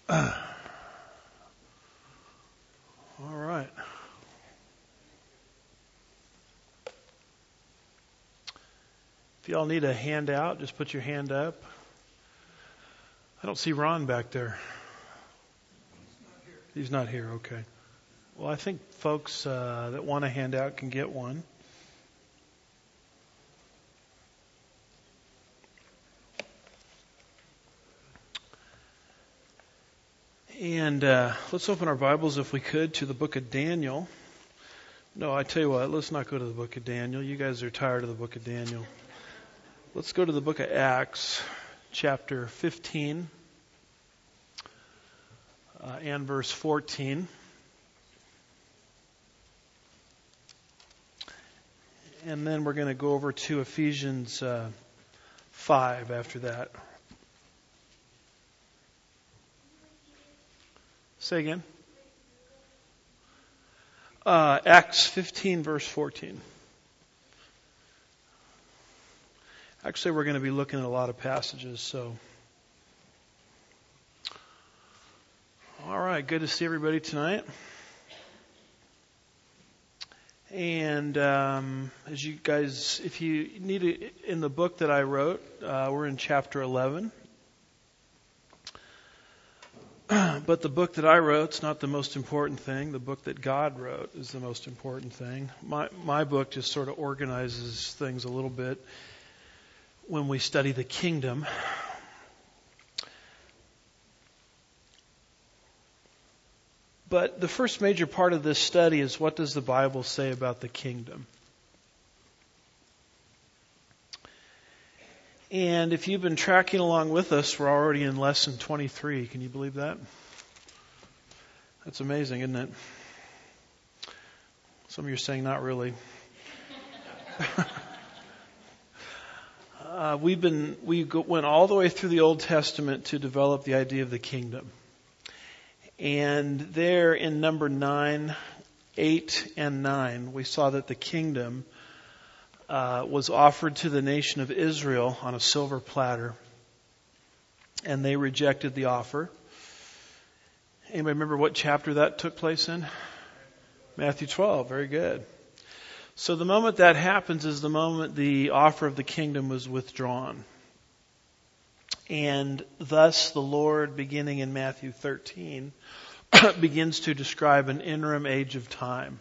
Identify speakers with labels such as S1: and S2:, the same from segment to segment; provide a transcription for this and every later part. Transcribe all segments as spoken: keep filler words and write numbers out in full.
S1: All right. If y'all need a handout, just put your hand up. I don't see Ron back there. He's not here. Okay. Well, I think folks uh, that want a handout can get one. And uh, let's open our Bibles, if we could, to the book of Daniel. No, I tell you what, let's not go to the book of Daniel. You guys are tired of the book of Daniel. Let's go to the book of Acts, chapter fifteen, uh, and verse fourteen. And then we're going to go over to Ephesians uh, five after that. Say again. Uh, Acts fifteen, verse fourteen. Actually, we're going to be looking at a lot of passages, so. All right, good to see everybody tonight. And um, as you guys, if you need it in the book that I wrote, uh, we're in chapter eleven. But the book that I wrote is not the most important thing. The book that God wrote is the most important thing. My my book just sort of organizes things a little bit when we study the kingdom. But the first major part of this study is, what does the Bible say about the kingdom? And if you've been tracking along with us, we're already in lesson twenty-three. Can you believe that? That's amazing, isn't it? Some of you are saying not really. uh, we've been we go, went all the way through the Old Testament to develop the idea of the kingdom. And there in number nine, eight, and nine, we saw that the kingdom Uh, was offered to the nation of Israel on a silver platter, and they rejected the offer. Anybody remember what chapter that took place in? Matthew twelve. Very good. So the moment that happens is the moment the offer of the kingdom was withdrawn. And thus the Lord, beginning in Matthew thirteen, begins to describe an interim age of time.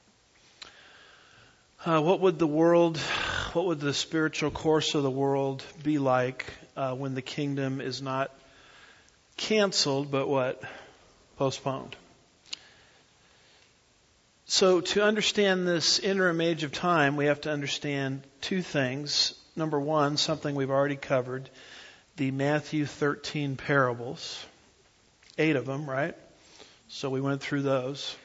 S1: Uh, what would the world, what would the spiritual course of the world be like uh, when the kingdom is not canceled, but what? Postponed. So to understand this interim age of time, we have to understand two things. Number one, something we've already covered, the Matthew thirteen parables. Eight of them, right? So we went through those.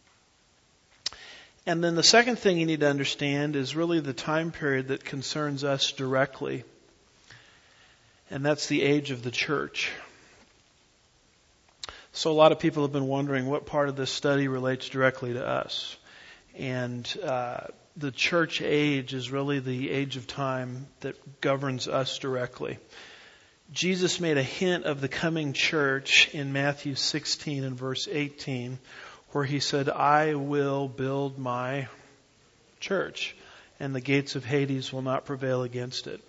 S1: And then the second thing you need to understand is really the time period that concerns us directly. And that's the age of the church. So a lot of people have been wondering what part of this study relates directly to us. And uh, the church age is really the age of time that governs us directly. Jesus made a hint of the coming church in Matthew sixteen and verse eighteen, where he said, I will build my church, and the gates of Hades will not prevail against it.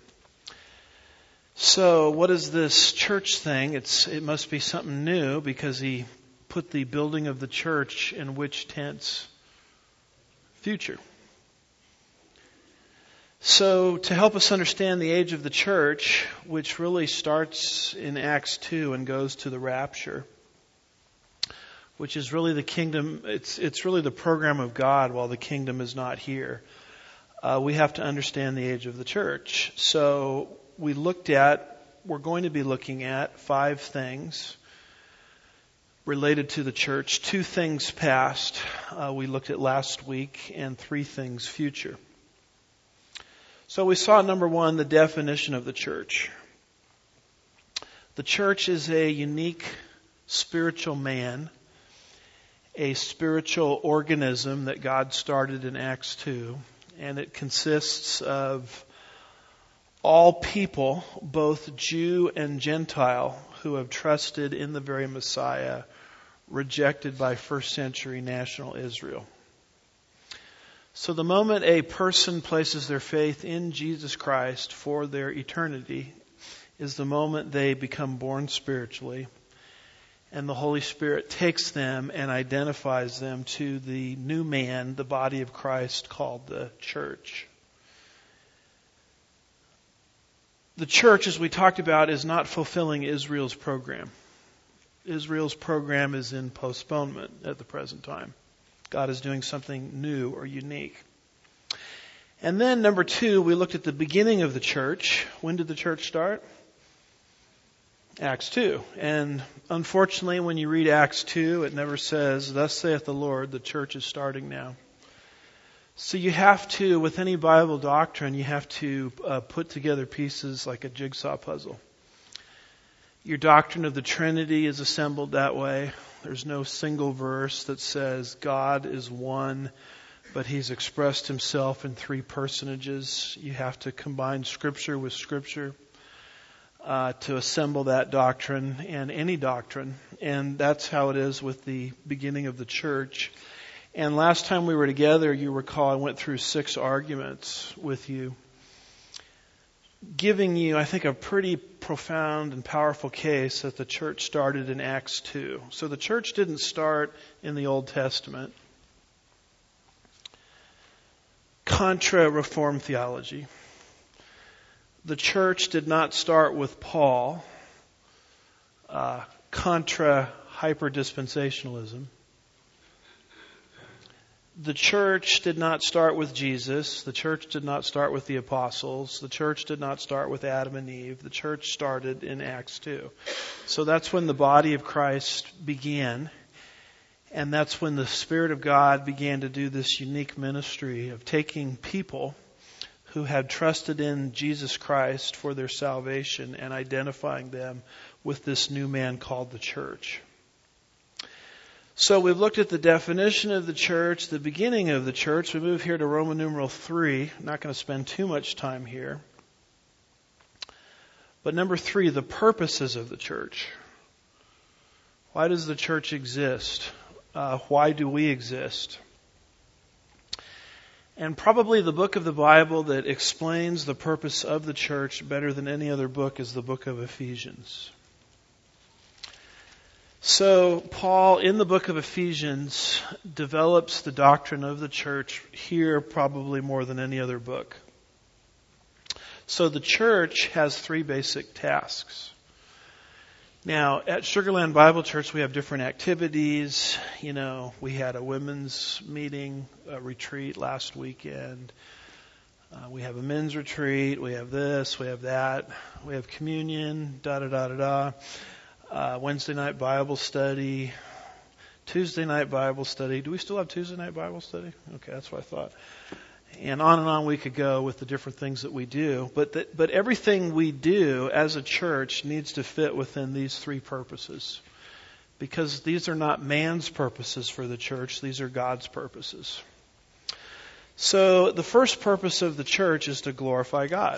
S1: So what is this church thing? It's It must be something new, because he put the building of the church in which tense? Future. So to help us understand the age of the church, which really starts in Acts two and goes to the rapture, which is really the kingdom, it's it's really the program of God while the kingdom is not here. Uh, we have to understand the age of the church. So we looked at, we're going to be looking at five things related to the church. Two things past, uh, we looked at last week, and three things future. So we saw, number one, the definition of the church. The church is a unique spiritual man, a spiritual organism that God started in Acts two, and it consists of all people, both Jew and Gentile, who have trusted in the very Messiah, rejected by first century national Israel. So the moment a person places their faith in Jesus Christ for their eternity is the moment they become born spiritually, and the Holy Spirit takes them and identifies them to the new man, the body of Christ called the church. The church, as we talked about, is not fulfilling Israel's program. Israel's program is in postponement at the present time. God is doing something new or unique. And then, number two, we looked at the beginning of the church. When did the church start? Acts two. And unfortunately, when you read Acts two, it never says, "Thus saith the Lord, the church is starting now." So you have to, with any Bible doctrine, you have to uh, put together pieces like a jigsaw puzzle. Your doctrine of the Trinity is assembled that way. There's no single verse that says God is one, but He's expressed Himself in three personages. You have to combine Scripture with Scripture uh, to assemble that doctrine and any doctrine. And that's how it is with the beginning of the church. And last time we were together, you recall, I went through six arguments with you, giving you, I think, a pretty profound and powerful case that the church started in Acts two. So the church didn't start in the Old Testament. Contra Reformed theology. The church did not start with Paul. Uh, contra hyper-dispensationalism. The church did not start with Jesus. The church did not start with the apostles. The church did not start with Adam and Eve. The church started in Acts two. So that's when the body of Christ began. And that's when the Spirit of God began to do this unique ministry of taking people who had trusted in Jesus Christ for their salvation and identifying them with this new man called the church. So we've looked at the definition of the church, the beginning of the church. We move here to Roman numeral three. I'm not going to spend too much time here. But number three, the purposes of the church. Why does the church exist? Uh, why do we exist? And probably the book of the Bible that explains the purpose of the church better than any other book is the book of Ephesians. So Paul, in the book of Ephesians, develops the doctrine of the church here probably more than any other book. So the church has three basic tasks. Now, at Sugarland Bible Church, we have different activities. You know, we had a women's meeting, a retreat last weekend. Uh, we have a men's retreat. We have this. We have that. We have communion, da-da-da-da-da. Uh, Wednesday night Bible study. Tuesday night Bible study. Do we still have Tuesday night Bible study? Okay, that's what I thought. And on and on we could go with the different things that we do. But that, but everything we do as a church needs to fit within these three purposes. Because these are not man's purposes for the church. These are God's purposes. So the first purpose of the church is to glorify God.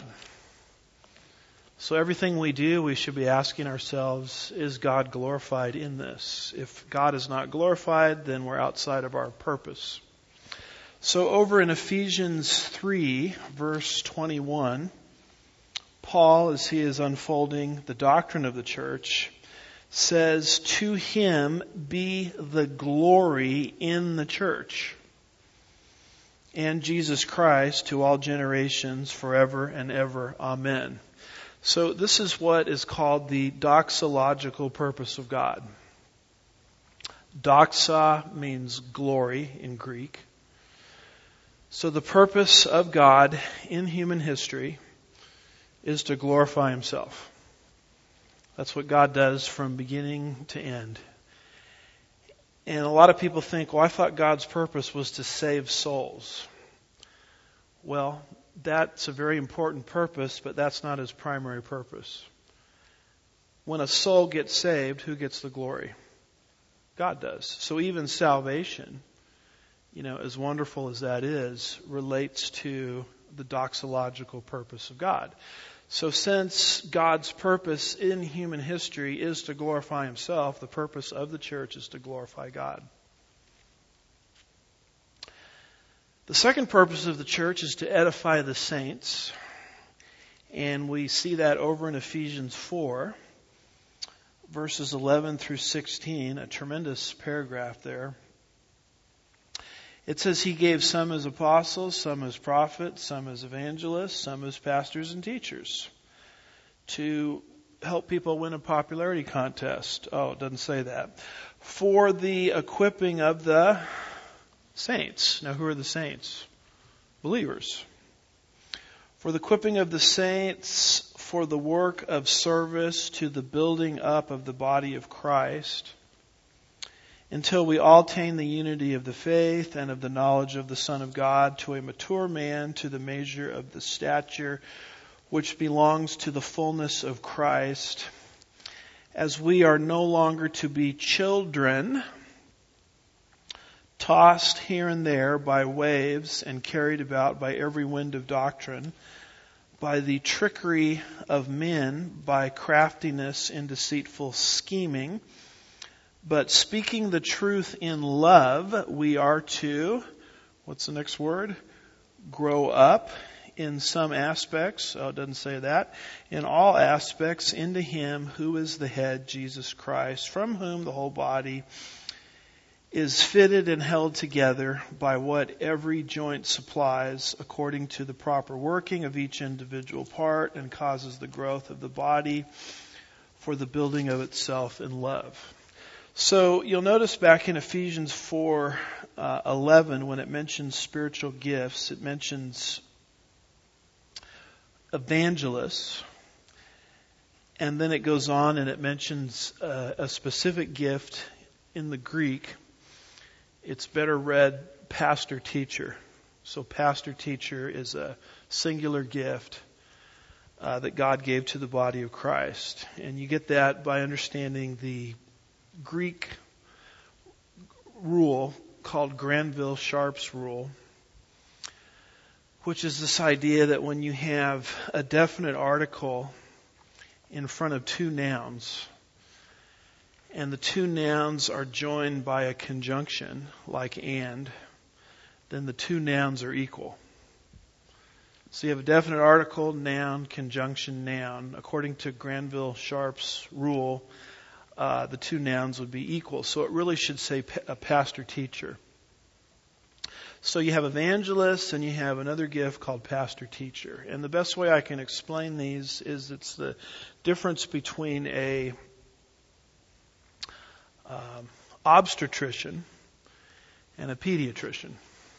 S1: So everything we do, we should be asking ourselves, is God glorified in this? If God is not glorified, then we're outside of our purpose. So over in Ephesians three, verse twenty-one, Paul, as he is unfolding the doctrine of the church, says, "To him be the glory in the church and Jesus Christ to all generations forever and ever. Amen." So this is what is called the doxological purpose of God. Doxa means glory in Greek. So the purpose of God in human history is to glorify Himself. That's what God does from beginning to end. And a lot of people think, well, I thought God's purpose was to save souls. Well, that's a very important purpose, but that's not His primary purpose. When a soul gets saved, who gets the glory? God does. So even salvation, you know, as wonderful as that is, relates to the doxological purpose of God. So since God's purpose in human history is to glorify himself, the purpose of the church is to glorify God. The second purpose of the church is to edify the saints. And we see that over in Ephesians four, verses eleven through sixteen, a tremendous paragraph there. It says, he gave some as apostles, some as prophets, some as evangelists, some as pastors and teachers to help people win a popularity contest. Oh, it doesn't say that. For the equipping of the saints. Now, who are the saints? Believers. For the equipping of the saints for the work of service to the building up of the body of Christ, until we all attain the unity of the faith and of the knowledge of the Son of God, to a mature man, to the measure of the stature which belongs to the fullness of Christ, as we are no longer to be children, tossed here and there by waves and carried about by every wind of doctrine, by the trickery of men, by craftiness and deceitful scheming. But speaking the truth in love, we are to, what's the next word? Grow up in some aspects. Oh, it doesn't say that. In all aspects into him who is the head, Jesus Christ, from whom the whole body is fitted and held together by what every joint supplies according to the proper working of each individual part, and causes the growth of the body for the building of itself in love. So you'll notice back in Ephesians four uh, eleven, when it mentions spiritual gifts, it mentions evangelists, and then it goes on and it mentions uh, a specific gift in the Greek. It's better read pastor teacher. So pastor teacher is a singular gift uh, that God gave to the body of Christ, and you get that by understanding the Greek rule called Granville-Sharp's rule, which is this idea that when you have a definite article in front of two nouns, and the two nouns are joined by a conjunction, like and, then the two nouns are equal. So you have a definite article, noun, conjunction, noun. According to Granville-Sharp's rule, Uh, the two nouns would be equal. So it really should say a pastor teacher. So you have evangelists and you have another gift called pastor teacher. And the best way I can explain these is it's the difference between a um, obstetrician and a pediatrician.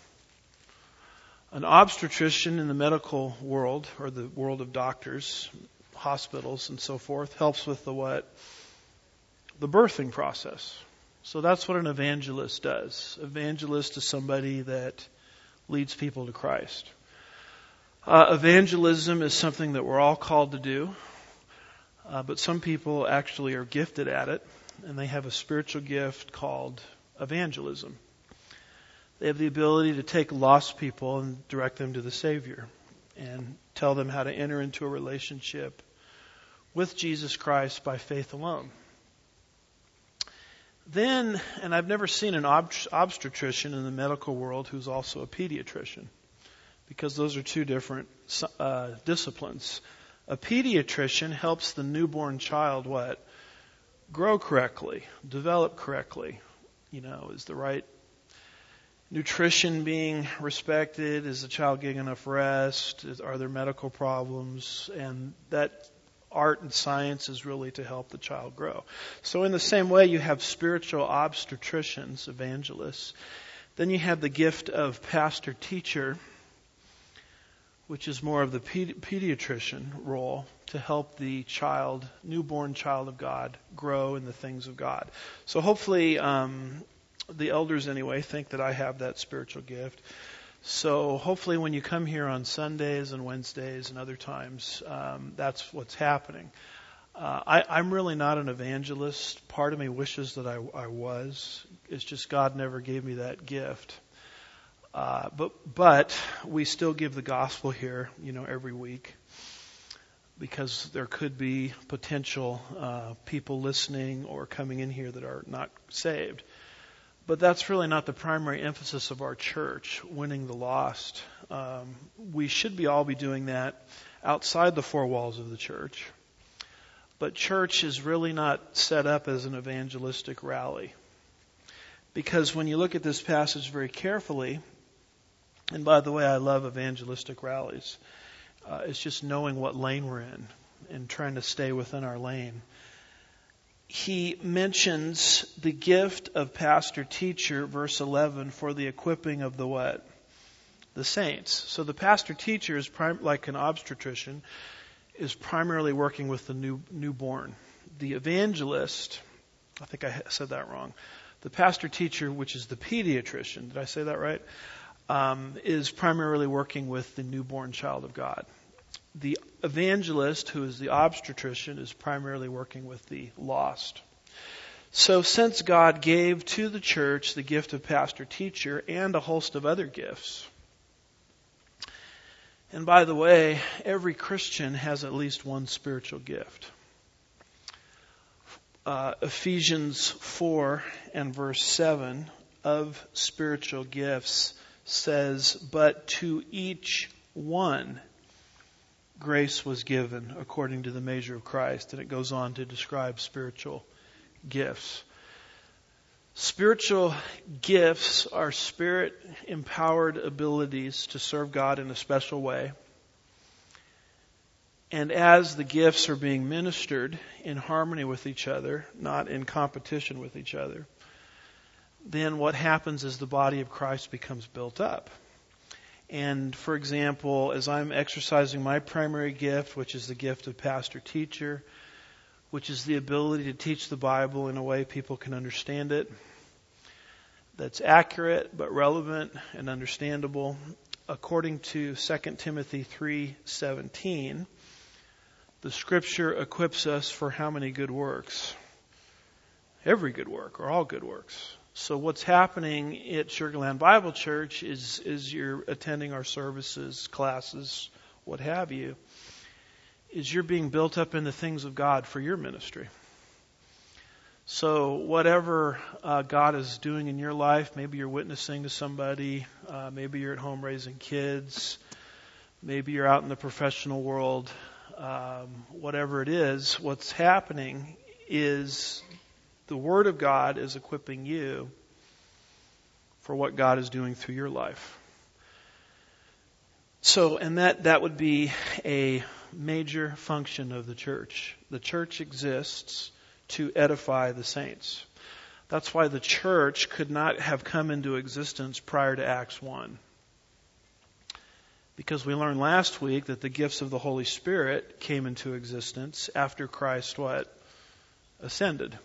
S1: An obstetrician in the medical world, or the world of doctors, hospitals and so forth, helps with the what? The birthing process. So that's what an evangelist does. Evangelist is somebody that leads people to Christ. Uh, evangelism is something that we're all called to do, uh, but some people actually are gifted at it, and they have a spiritual gift called evangelism. They have the ability to take lost people and direct them to the Savior and tell them how to enter into a relationship with Jesus Christ by faith alone. Then, and I've never seen an obstetrician in the medical world who's also a pediatrician, because those are two different uh, disciplines. A pediatrician helps the newborn child what? Grow correctly, develop correctly. You know, is the right nutrition being respected? Is the child getting enough rest? Is, are there medical problems? And that art and science is really to help the child grow. So in the same way, you have spiritual obstetricians, evangelists. Then you have the gift of pastor-teacher, which is more of the pedi- pediatrician role to help the child, newborn child of God, grow in the things of God. So hopefully, um, the elders anyway think that I have that spiritual gift. So hopefully when you come here on Sundays and Wednesdays and other times, um, that's what's happening. Uh, I, I'm really not an evangelist. Part of me wishes that I, I was. It's just God never gave me that gift. Uh, but but we still give the gospel here, you know, every week. because there could be potential uh, people listening or coming in here that are not saved. But that's really not the primary emphasis of our church, winning the lost. Um, we should be all be doing that outside the four walls of the church. But church is really not set up as an evangelistic rally. Because when you look at this passage very carefully, and by the way, I love evangelistic rallies. Uh, it's just knowing what lane we're in and trying to stay within our lane. He mentions the gift of pastor-teacher, verse eleven, for the equipping of the what? The saints. So the pastor-teacher is prim- like an obstetrician, is primarily working with the new newborn. The evangelist, I think I said that wrong. The pastor-teacher, which is the pediatrician, did I say that right? Um, is primarily working with the newborn child of God. The evangelist, who is the obstetrician, is primarily working with the lost. So since God gave to the church the gift of pastor-teacher and a host of other gifts, and by the way, every Christian has at least one spiritual gift. Uh, Ephesians four and verse seven of spiritual gifts says, but to each one grace was given according to the measure of Christ. And it goes on to describe spiritual gifts. Spiritual gifts are spirit-empowered abilities to serve God in a special way. And as the gifts are being ministered in harmony with each other, not in competition with each other, then what happens is the body of Christ becomes built up. And for example, as I'm exercising my primary gift, which is the gift of pastor-teacher, which is the ability to teach the Bible in a way people can understand it, that's accurate but relevant and understandable, according to Second Timothy three seventeen, the Scripture equips us for how many good works? Every good work, or all good works. So what's happening at Sugar Land Bible Church is, is you're attending our services, classes, what have you, is you're being built up in the things of God for your ministry. So whatever uh, God is doing in your life, maybe you're witnessing to somebody, uh, maybe you're at home raising kids, maybe you're out in the professional world, um, whatever it is, what's happening is the Word of God is equipping you for what God is doing through your life. So, and that, that would be a major function of the church. The church exists to edify the saints. That's why the church could not have come into existence prior to Acts one. Because we learned last week that the gifts of the Holy Spirit came into existence after Christ what? Ascended.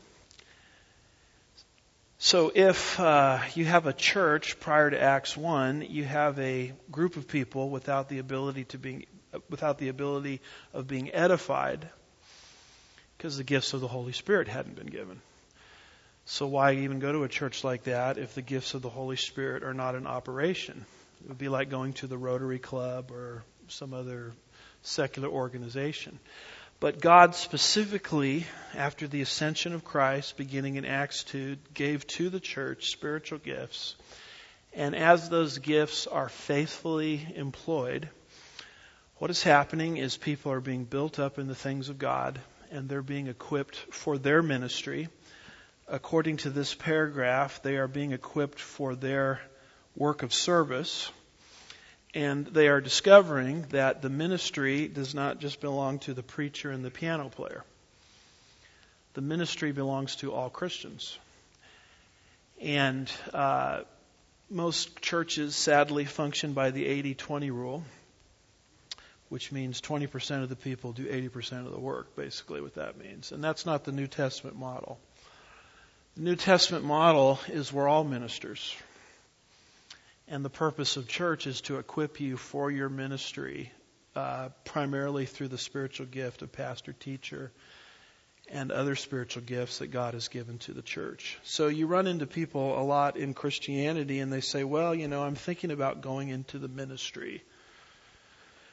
S1: So if uh, you have a church prior to Acts one, you have a group of people without the ability to be, without the ability of being edified, because the gifts of the Holy Spirit hadn't been given. So why even go to a church like that if the gifts of the Holy Spirit are not in operation? It would be like going to the Rotary Club or some other secular organization. But God specifically, after the ascension of Christ, beginning in Acts two, gave to the church spiritual gifts. And as those gifts are faithfully employed, what is happening is people are being built up in the things of God, and they're being equipped for their ministry. According to this paragraph, they are being equipped for their work of service. And they are discovering that the ministry does not just belong to the preacher and the piano player. The ministry belongs to all Christians. And uh, most churches, sadly, function by the eighty twenty rule, which means twenty percent of the people do eighty percent of the work, basically what that means. And that's not the New Testament model. The New Testament model is we're all ministers. And the purpose of church is to equip you for your ministry, uh, primarily through the spiritual gift of pastor, teacher, and other spiritual gifts that God has given to the church. So you run into people a lot in Christianity, and they say, well, you know, I'm thinking about going into the ministry.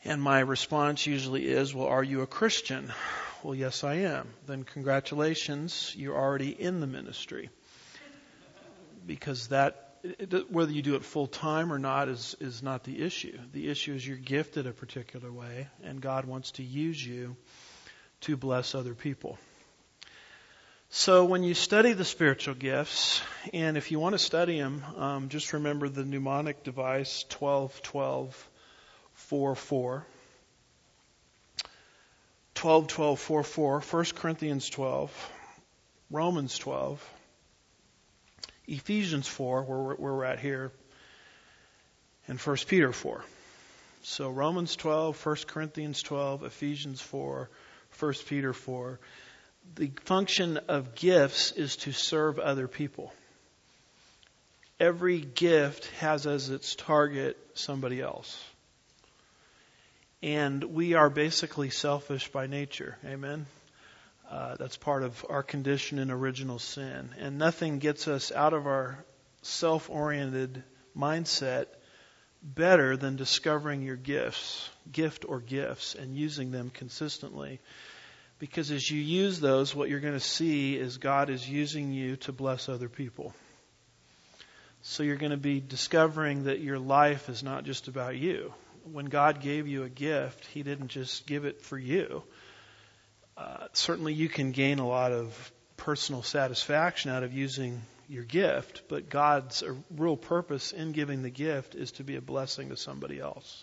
S1: And my response usually is, well, are you a Christian? Well, yes, I am. Then congratulations, you're already in the ministry. Because that, whether you do it full time or not is, is not the issue. The issue is you're gifted a particular way, and God wants to use you to bless other people. So when you study the spiritual gifts, and if you want to study them, um, just remember the mnemonic device twelve twelve four four. twelve twelve four four, First Corinthians twelve, Romans twelve, Ephesians four, where we're, where we're at here, and First Peter four. So Romans twelve, First Corinthians twelve, Ephesians four, First Peter four. The function of gifts is to serve other people. Every gift has as its target somebody else. And we are basically selfish by nature. Amen? Uh, that's part of our condition in original sin. And nothing gets us out of our self-oriented mindset better than discovering your gifts, gift or gifts, and using them consistently. Because as you use those, what you're going to see is God is using you to bless other people. So you're going to be discovering that your life is not just about you. When God gave you a gift, He didn't just give it for you. Uh, certainly you can gain a lot of personal satisfaction out of using your gift, but God's real purpose in giving the gift is to be a blessing to somebody else.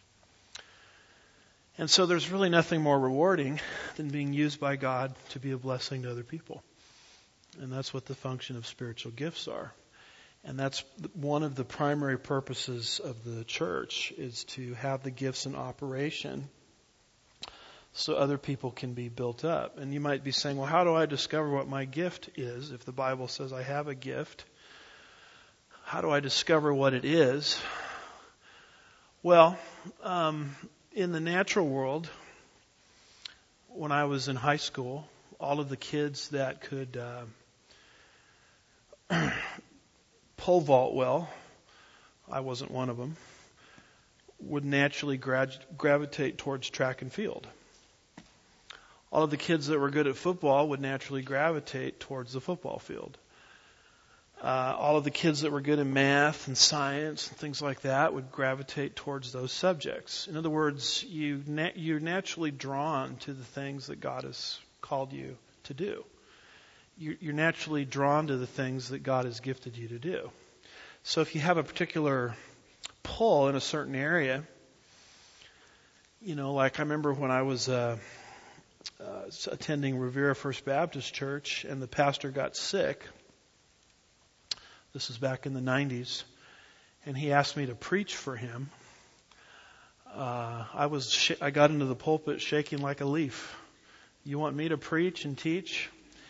S1: And so there's really nothing more rewarding than being used by God to be a blessing to other people. And that's what the function of spiritual gifts are. And that's one of the primary purposes of the church, is to have the gifts in operation so other people can be built up. And you might be saying, well, how do I discover what my gift is? If the Bible says I have a gift, how do I discover what it is? Well, um, in the natural world, when I was in high school, all of the kids that could uh, pole vault well, I wasn't one of them, would naturally gra- gravitate towards track and field. All of the kids that were good at football would naturally gravitate towards the football field. Uh, all of the kids that were good in math and science and things like that would gravitate towards those subjects. In other words, you na- you're naturally drawn to the things that God has called you to do. You're, you're naturally drawn to the things that God has gifted you to do. So if you have a particular pull in a certain area, you know, like I remember when I was uh, uh, attending Revere First Baptist Church and the pastor got sick. This is back in the nineties, and he asked me to preach for him. Uh, I was sh- I got into the pulpit shaking like a leaf. You want me to preach and teach?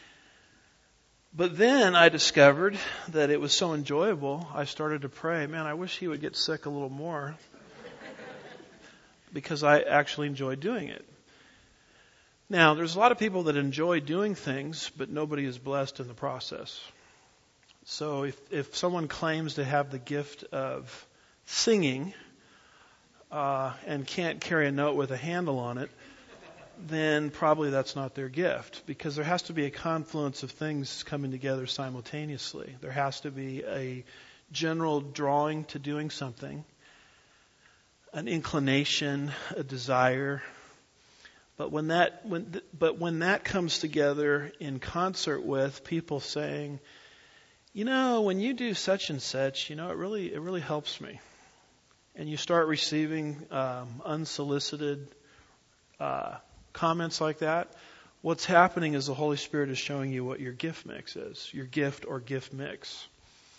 S1: But then I discovered that it was so enjoyable, I started to pray, man, I wish he would get sick a little more, because I actually enjoyed doing it. Now, there's a lot of people that enjoy doing things, but nobody is blessed in the process. So if, if someone claims to have the gift of singing uh, and can't carry a note with a handle on it, then probably that's not their gift, because there has to be a confluence of things coming together simultaneously. There has to be a general drawing to doing something, an inclination, a desire. But when that when th- but when that comes together in concert with people saying, you know, when you do such and such, you know, it really it really helps me. And you start receiving um, unsolicited uh, comments like that, what's happening is the Holy Spirit is showing you what your gift mix is, your gift or gift mix.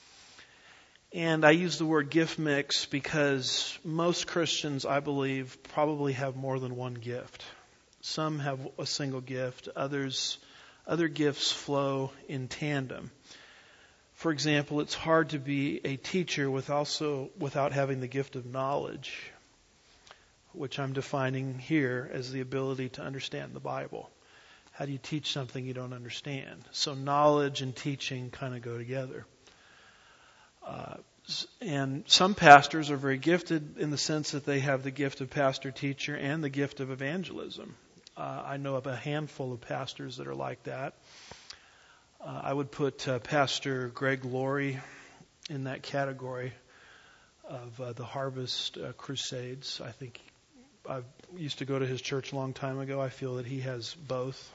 S1: And I use the word gift mix because most Christians, I believe, probably have more than one gift. Some have a single gift, others other gifts flow in tandem. For example, it's hard to be a teacher with also without having the gift of knowledge, which I'm defining here as the ability to understand the Bible. How do you teach something you don't understand? So knowledge and teaching kind of go together. Uh, And some pastors are very gifted in the sense that they have the gift of pastor-teacher and the gift of evangelism. Uh, I know of a handful of pastors that are like that. Uh, I would put uh, Pastor Greg Laurie in that category of uh, the Harvest uh, Crusades. I think I used to go to his church a long time ago. I feel that he has both.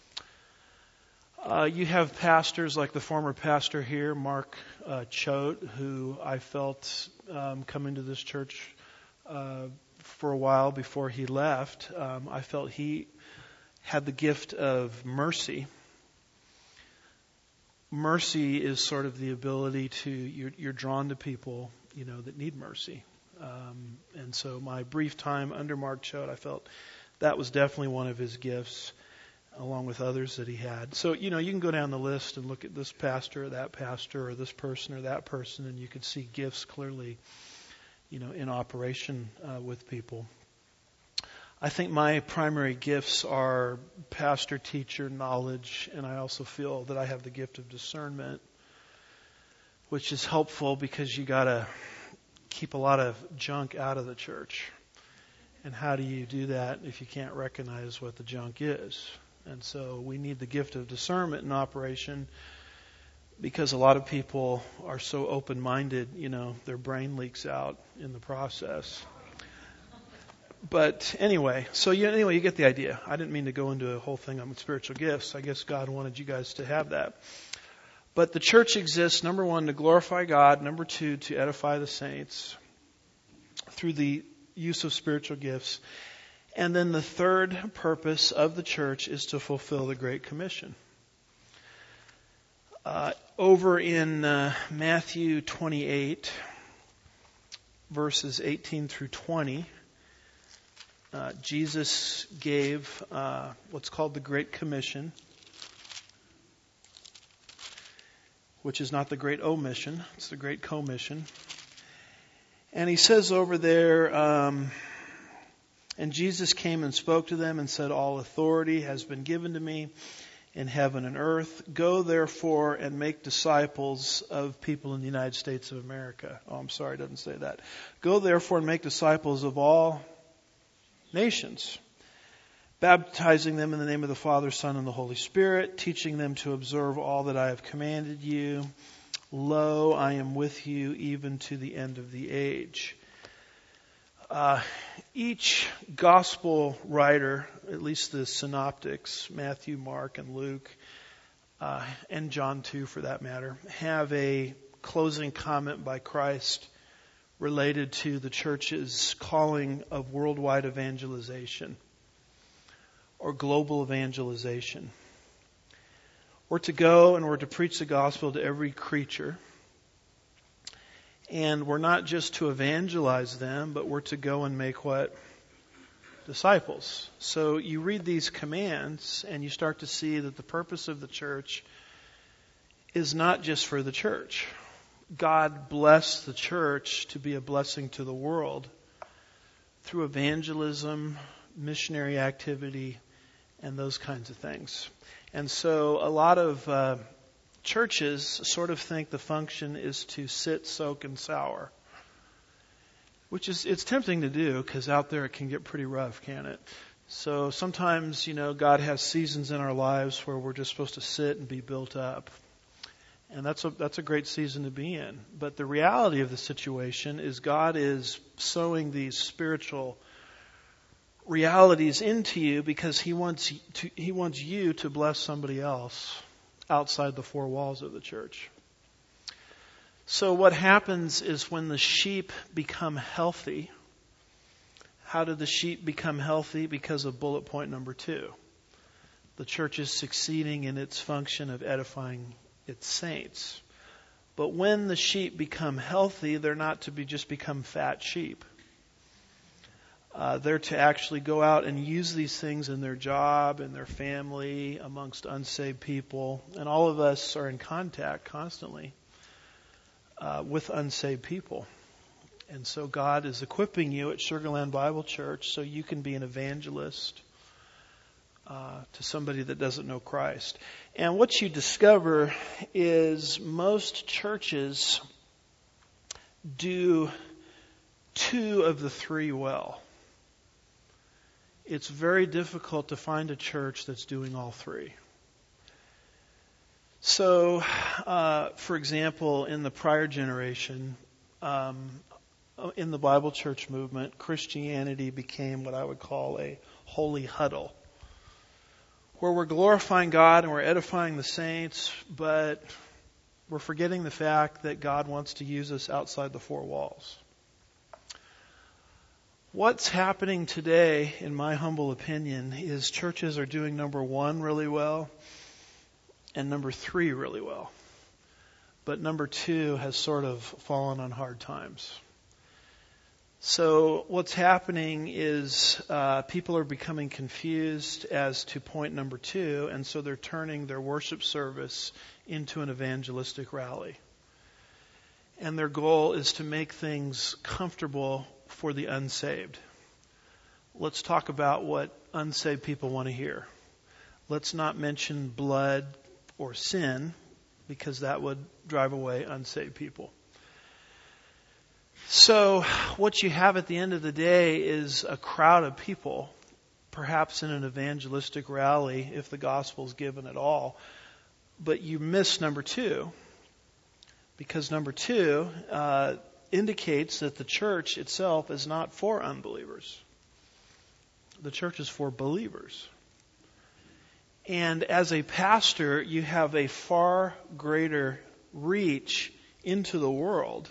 S1: Uh, you have pastors like the former pastor here, Mark uh, Choate, who I felt um, coming to this church uh, for a while before he left. Um, I felt he had the gift of mercy. Mercy is sort of the ability to, you're, you're drawn to people, you know, that need mercy. Um, and so my brief time under Mark Choate, I felt that was definitely one of his gifts, along with others that he had. So, you know, you can go down the list and look at this pastor or that pastor or this person or that person, and you can see gifts clearly, you know, in operation uh, with people. I think my primary gifts are pastor, teacher, knowledge, and I also feel that I have the gift of discernment, which is helpful because you got to keep a lot of junk out of the church. And how do you do that if you can't recognize what the junk is? And so we need the gift of discernment in operation because a lot of people are so open-minded, you know, their brain leaks out in the process. But anyway, so you, anyway, you get the idea. I didn't mean to go into a whole thing on spiritual gifts. I guess God wanted you guys to have that. But the church exists, number one, to glorify God. Number two, to edify the saints through the use of spiritual gifts. And then the third purpose of the church is to fulfill the Great Commission. Uh, over in uh, Matthew twenty-eight, verses eighteen through twenty, uh, Jesus gave uh, what's called the Great Commission, which is not the Great Omission, it's the Great Commission. And he says over there, um, and Jesus came and spoke to them and said, all authority has been given to me in heaven and earth. Go therefore and make disciples of people in the United States of America. Oh, I'm sorry, it doesn't say that. Go therefore and make disciples of all nations, baptizing them in the name of the Father, Son, and the Holy Spirit, teaching them to observe all that I have commanded you. Lo, I am with you even to the end of the age. Uh, each gospel writer, at least the synoptics, Matthew, Mark, and Luke, uh, and John too for that matter, have a closing comment by Christ related to the church's calling of worldwide evangelization or global evangelization. We're to go and we're to preach the gospel to every creature. And we're not just to evangelize them, but we're to go and make what? Disciples. So you read these commands and you start to see that the purpose of the church is not just for the church. God blessed the church to be a blessing to the world through evangelism, missionary activity, and those kinds of things. And so a lot of uh, churches sort of think the function is to sit, soak, and sour, which is, it's tempting to do because out there it can get pretty rough, can't it? So sometimes, you know, God has seasons in our lives where we're just supposed to sit and be built up. And that's a, that's a great season to be in. But the reality of the situation is God is sowing these spiritual realities into you because He wants to, He wants you to bless somebody else outside the four walls of the church. So what happens is when the sheep become healthy, how do the sheep become healthy? Because of bullet point number two. The church is succeeding in its function of edifying its saints. But when the sheep become healthy, they're not to be just become fat sheep. Uh, they're to actually go out and use these things in their job, in their family, amongst unsaved people. And all of us are in contact constantly uh, with unsaved people. And so God is equipping you at Sugar Land Bible Church so you can be an evangelist uh, to somebody that doesn't know Christ. And what you discover is most churches do two of the three well. It's very difficult to find a church that's doing all three. So, uh, for example, in the prior generation, um, in the Bible church movement, Christianity became what I would call a holy huddle, where we're glorifying God and we're edifying the saints, but we're forgetting the fact that God wants to use us outside the four walls. What's happening today, in my humble opinion, is churches are doing number one really well and number three really well. But number two has sort of fallen on hard times. So what's happening is uh, people are becoming confused as to point number two, and so they're turning their worship service into an evangelistic rally. And their goal is to make things comfortable for the unsaved. Let's talk about what unsaved people want to hear. Let's not mention blood or sin, because that would drive away unsaved people. So what you have at the end of the day is a crowd of people, perhaps in an evangelistic rally, if the gospel is given at all. But you miss number two, because number two uh, indicates that the church itself is not for unbelievers. The church is for believers. And as a pastor, you have a far greater reach into the world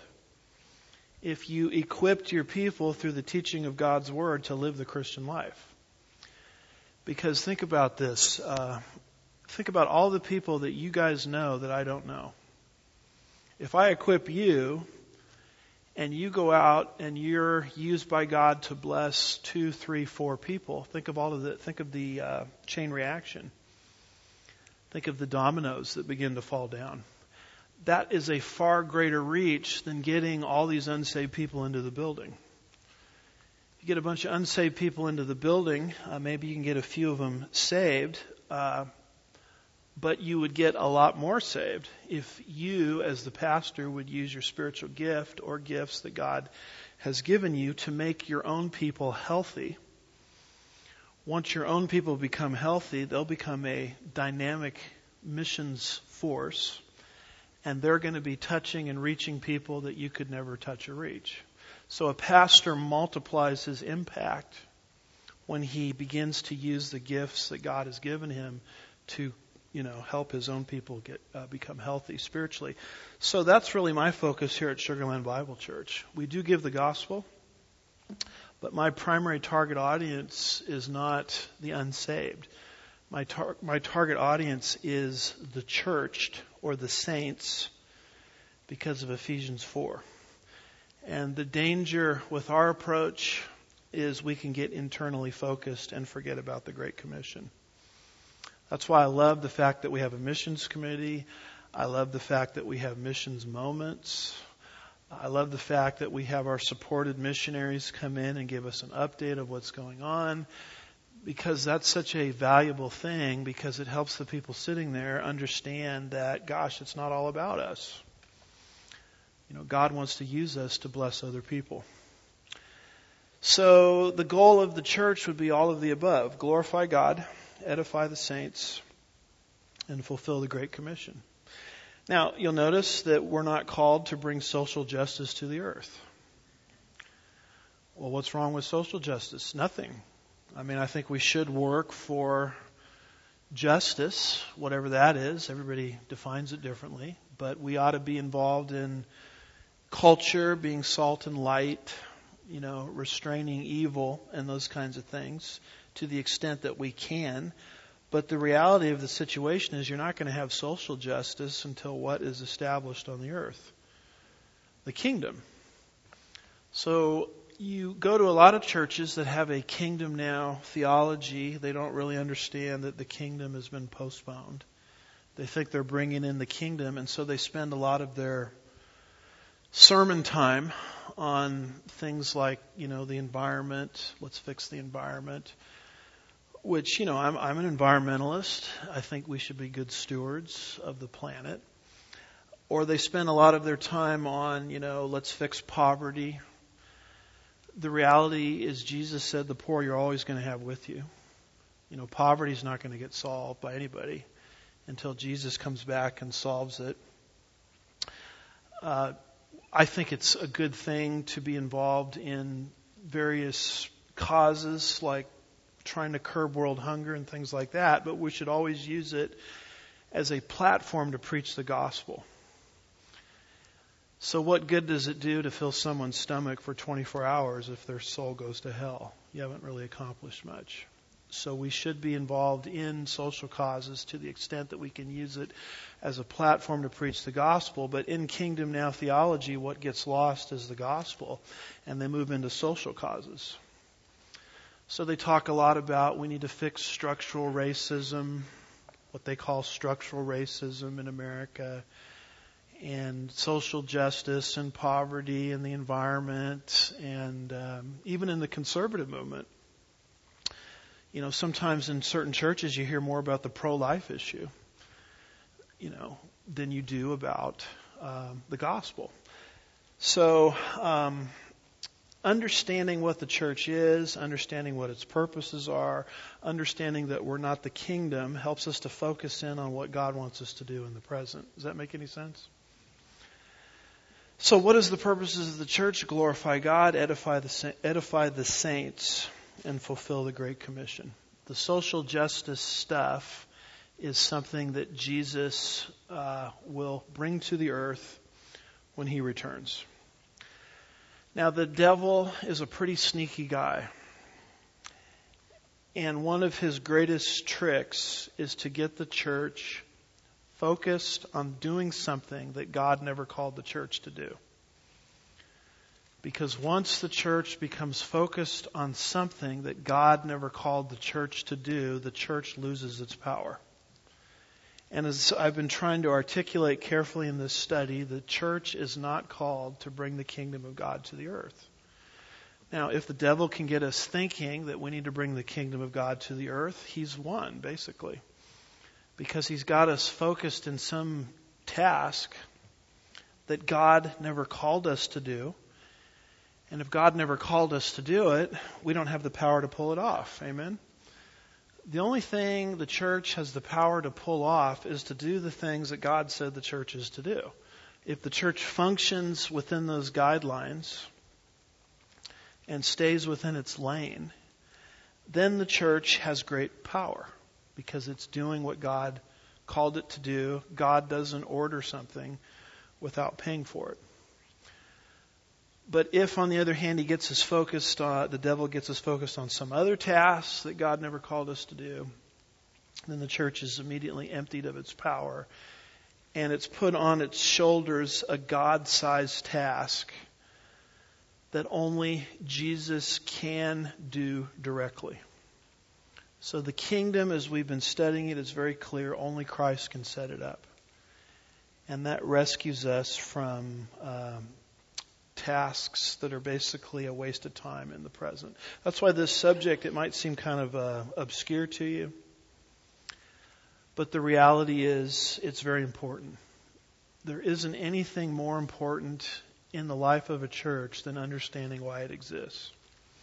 S1: if you equipped your people through the teaching of God's Word to live the Christian life. Because think about this. Uh, think about all the people that you guys know that I don't know. If I equip you and you go out and you're used by God to bless two, three, four people, think of all of the, think of the uh, chain reaction. Think of the dominoes that begin to fall down. That is a far greater reach than getting all these unsaved people into the building. You get a bunch of unsaved people into the building, uh, maybe you can get a few of them saved, uh, but you would get a lot more saved if you, as the pastor, would use your spiritual gift or gifts that God has given you to make your own people healthy. Once your own people become healthy, they'll become a dynamic missions force, and they're going to be touching and reaching people that you could never touch or reach. So a pastor multiplies his impact when he begins to use the gifts that God has given him to, you know, help his own people get uh, become healthy spiritually. So that's really my focus here at Sugarland Bible Church. We do give the gospel, but my primary target audience is not the unsaved. My tar- my target audience is the churched or the saints because of Ephesians four. And the danger with our approach is we can get internally focused and forget about the Great Commission. That's why I love the fact that we have a missions committee. I love the fact that we have missions moments. I love the fact that we have our supported missionaries come in and give us an update of what's going on, because that's such a valuable thing, because it helps the people sitting there understand that, gosh, it's not all about us. You know, God wants to use us to bless other people. So the goal of the church would be all of the above: glorify God, edify the saints, and fulfill the Great Commission. Now, you'll notice that we're not called to bring social justice to the earth. Well, what's wrong with social justice? Nothing. I mean, I think we should work for justice, whatever that is. Everybody defines it differently. But we ought to be involved in culture, being salt and light, you know, restraining evil and those kinds of things to the extent that we can. But the reality of the situation is you're not going to have social justice until what is established on the earth? The kingdom. So you go to a lot of churches that have a kingdom now theology. They don't really understand that the kingdom has been postponed. They think they're bringing in the kingdom, and so they spend a lot of their sermon time on things like, you know, the environment. Let's fix the environment. Which, you know, I'm, I'm an environmentalist. I think we should be good stewards of the planet. Or they spend a lot of their time on, you know, let's fix poverty. The reality is Jesus said the poor you're always going to have with you. You know, poverty is not going to get solved by anybody until Jesus comes back and solves it. Uh, I think it's a good thing to be involved in various causes like trying to curb world hunger and things like that, but we should always use it as a platform to preach the gospel. So what good does it do to fill someone's stomach for twenty-four hours if their soul goes to hell? You haven't really accomplished much. So we should be involved in social causes to the extent that we can use it as a platform to preach the gospel. But in Kingdom Now theology, what gets lost is the gospel, and they move into social causes. So they talk a lot about we need to fix structural racism, what they call structural racism in America, and social justice and poverty and the environment, and um, even in the conservative movement. You know, sometimes in certain churches you hear more about the pro-life issue, you know, than you do about um, the gospel. So, um, understanding what the church is, understanding what its purposes are, understanding that we're not the kingdom helps us to focus in on what God wants us to do in the present. Does that make any sense? So what is the purposes of the church? Glorify God, edify the edify the saints, and fulfill the Great Commission. The social justice stuff is something that Jesus uh, will bring to the earth when he returns. Now, the devil is a pretty sneaky guy. And one of his greatest tricks is to get the church focused on doing something that God never called the church to do. Because once the church becomes focused on something that God never called the church to do, the church loses its power. And as I've been trying to articulate carefully in this study, the church is not called to bring the kingdom of God to the earth. Now, if the devil can get us thinking that we need to bring the kingdom of God to the earth, he's won, basically. Because he's got us focused in some task that God never called us to do. And if God never called us to do it, we don't have the power to pull it off. Amen? The only thing the church has the power to pull off is to do the things that God said the church is to do. If the church functions within those guidelines and stays within its lane, then the church has great power because it's doing what God called it to do. God doesn't order something without paying for it. But if, on the other hand, he gets us focused on, the devil gets us focused on some other tasks that God never called us to do, then the church is immediately emptied of its power, and it's put on its shoulders a God-sized task that only Jesus can do directly. So the kingdom, as we've been studying it, is very clear. Only Christ can set it up. And that rescues us from um, tasks that are basically a waste of time in the present. That's why this subject, it might seem kind of uh, obscure to you. But the reality is, it's very important. There isn't anything more important in the life of a church than understanding why it exists.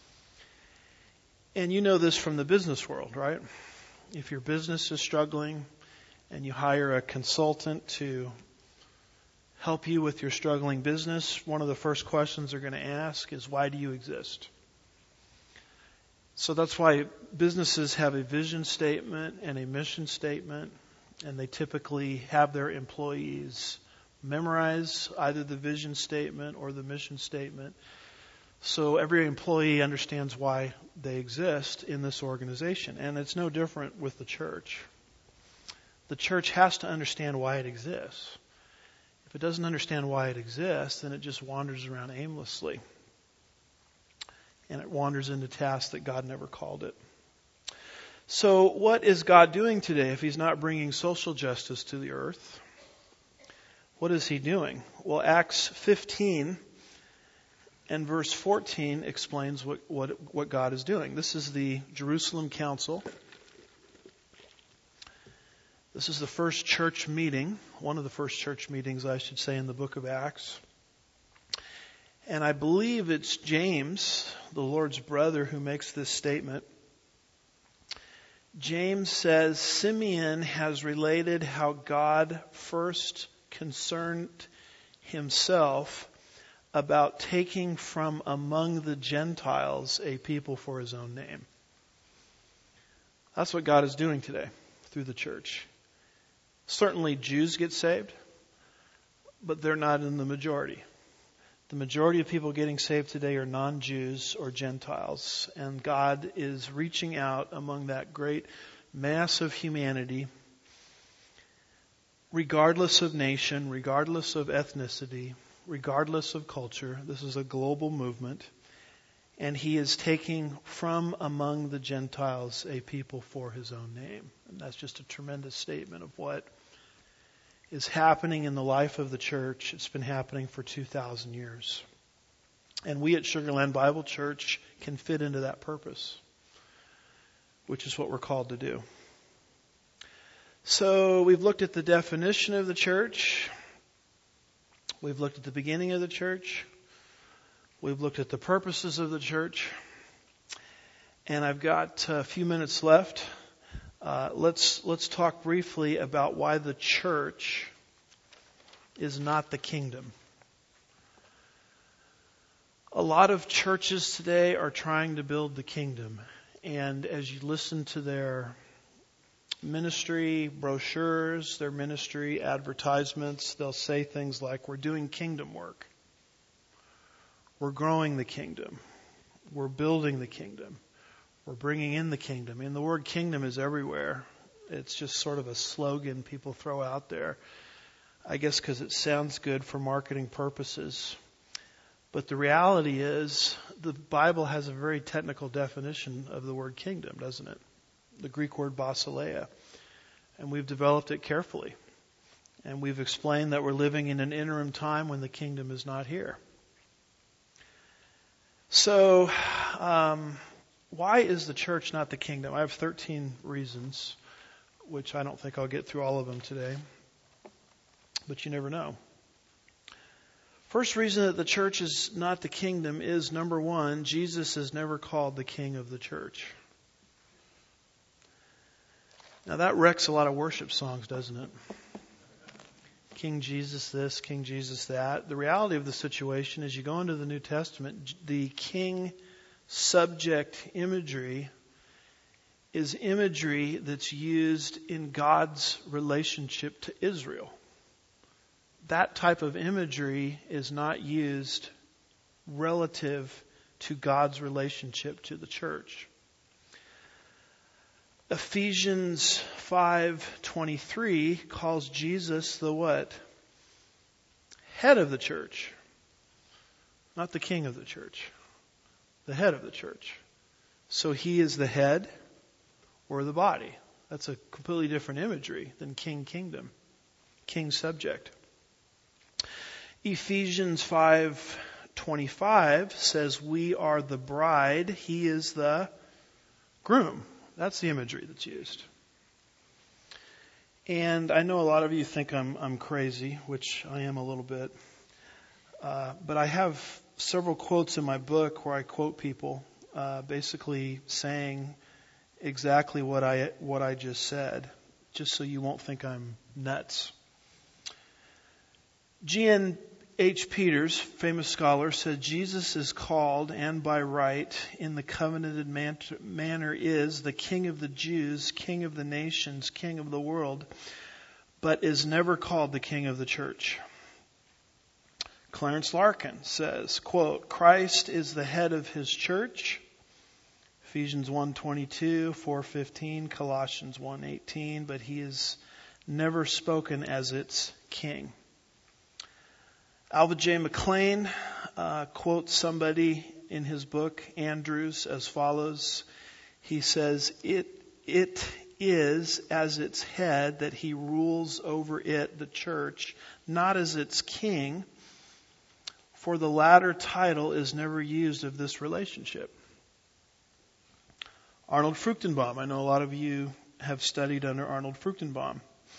S1: And you know this from the business world, right? If your business is struggling and you hire a consultant to help you with your struggling business, one of the first questions they're going to ask is, why do you exist? So that's why businesses have a vision statement and a mission statement, and they typically have their employees memorize either the vision statement or the mission statement. So every employee understands why they exist in this organization. And it's no different with the church. The church has to understand why it exists. If it doesn't understand why it exists, then it just wanders around aimlessly. And it wanders into tasks that God never called it. So what is God doing today if he's not bringing social justice to the earth? What is he doing? Well, Acts fifteen and verse fourteen explains what, what, what God is doing. This is the Jerusalem Council. This is the first church meeting, one of the first church meetings, I should say, in the book of Acts. And I believe it's James, the Lord's brother, who makes this statement. James says, Simeon has related how God first concerned himself about taking from among the Gentiles a people for his own name. That's what God is doing today through the church. Certainly Jews get saved, but they're not in the majority. The majority of people getting saved today are non-Jews or Gentiles, and God is reaching out among that great mass of humanity, regardless of nation, regardless of ethnicity, regardless of culture. This is a global movement, and He is taking from among the Gentiles a people for His own name. And that's just a tremendous statement of what is happening in the life of the church. It's been happening for two thousand years. And we at Sugar Land Bible Church can fit into that purpose, which is what we're called to do. So we've looked at the definition of the church. We've looked at the beginning of the church. We've looked at the purposes of the church. And I've got a few minutes left. Uh, let's let's talk briefly about why the church is not the kingdom. A lot of churches today are trying to build the kingdom, and as you listen to their ministry brochures, their ministry advertisements, they'll say things like, "We're doing kingdom work. We're growing the kingdom. We're building the kingdom. We're bringing in the kingdom." And the word kingdom is everywhere. It's just sort of a slogan people throw out there, I guess because it sounds good for marketing purposes. But the reality is, the Bible has a very technical definition of the word kingdom, doesn't it? The Greek word basileia. And we've developed it carefully. And we've explained that we're living in an interim time when the kingdom is not here. So, um, why is the church not the kingdom? I have thirteen reasons, which I don't think I'll get through all of them today. But you never know. First reason that the church is not the kingdom is, number one, Jesus is never called the king of the church. Now that wrecks a lot of worship songs, doesn't it? King Jesus this, King Jesus that. The reality of the situation is, you go into the New Testament, the king subject imagery is imagery that's used in God's relationship to Israel. That type of imagery is not used relative to God's relationship to the church. Ephesians five twenty-three calls Jesus the what? Head of the church. Not the king of the church. The head of the church. So He is the head or the body. That's a completely different imagery than king kingdom. King subject. Ephesians five twenty-five says we are the bride. He is the groom. That's the imagery that's used. And I know a lot of you think I'm I'm crazy, which I am a little bit. Uh, but I have several quotes in my book where I quote people, uh, basically saying exactly what I what I just said, just so you won't think I'm nuts. G N H Peters, famous scholar, said Jesus is called, and by right, in the covenanted man- manner is the King of the Jews, King of the nations, King of the world, but is never called the King of the church. Clarence Larkin says, quote, Christ is the head of His church, Ephesians one twenty-two, four fifteen, Colossians one eighteen, but He is never spoken as its king. Alva J. McLean uh, quotes somebody in his book, Andrews, as follows. He says, it it is as its head that He rules over it, the church, not as its king, for the latter title is never used of this relationship. Arnold Fruchtenbaum. I know a lot of you have studied under Arnold Fruchtenbaum.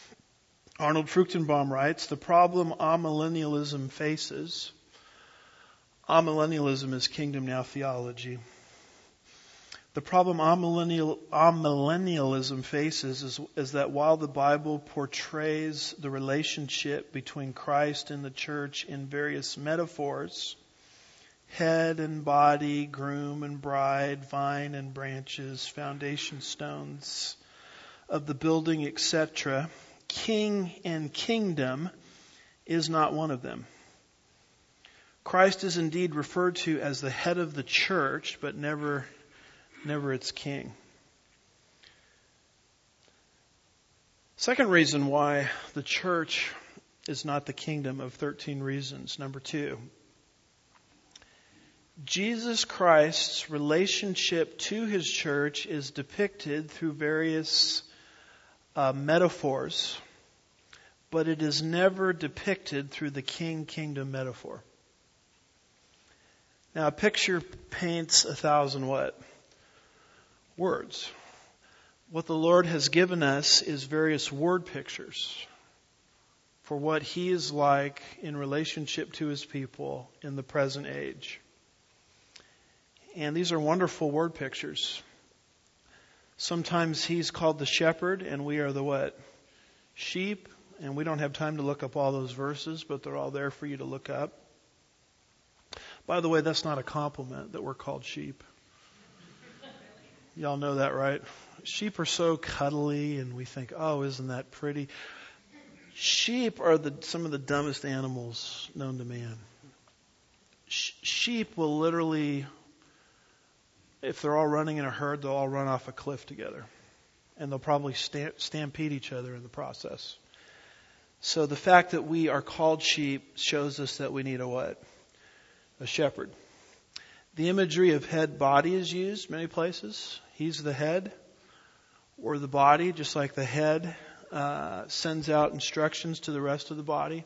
S1: Arnold Fruchtenbaum writes, the problem amillennialism faces, amillennialism is Kingdom Now theology. The problem amillennial, amillennialism faces is, is that while the Bible portrays the relationship between Christ and the church in various metaphors, head and body, groom and bride, vine and branches, foundation stones of the building, et cetera, king and kingdom is not one of them. Christ is indeed referred to as the head of the church, but never Never its king. Second reason why the church is not the kingdom of thirteen reasons. Number two. Jesus Christ's relationship to his church is depicted through various uh, metaphors, but it is never depicted through the king-kingdom metaphor. Now, a picture paints a thousand what? Words. What the Lord has given us is various word pictures for what he is like in relationship to his people in the present age. And these are wonderful word pictures. Sometimes he's called the shepherd and we are the what? Sheep. And we don't have time to look up all those verses, but they're all there for you to look up. By the way, that's not a compliment that we're called sheep. Y'all know that, right? Sheep are so cuddly and we think, oh, isn't that pretty? Sheep are the, some of the dumbest animals known to man. Sh- sheep will literally, if they're all running in a herd, they'll all run off a cliff together. And they'll probably stamp, stampede each other in the process. So the fact that we are called sheep shows us that we need a what? A shepherd. The imagery of head body is used many places. He's the head or the body, just like the head uh, sends out instructions to the rest of the body.